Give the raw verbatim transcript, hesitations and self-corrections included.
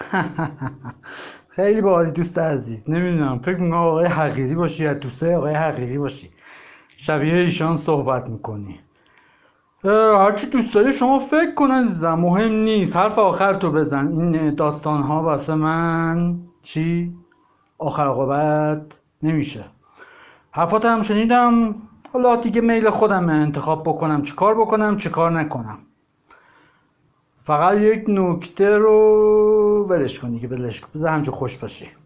خیلی باحالی دوست عزیز. نمیدونم، فکر میکنم آقای حقیقی باشی یا دوسته آقای حقیقی باشی، شبیه ایشان صحبت میکنی. هرچی دوست داری شما فکر کن عزیزم، مهم نیست. حرف آخر تو بزن. این داستان ها واسه من چی؟ آخر عاقبت نمیشه. حرفات هم شنیدم. حالا دیگه میل خودم انتخاب بکنم چی کار بکنم چی کار نکنم. فقط یک نکته رو ولش کن دیگه، ولش کن، بذار همجا خوش باشی.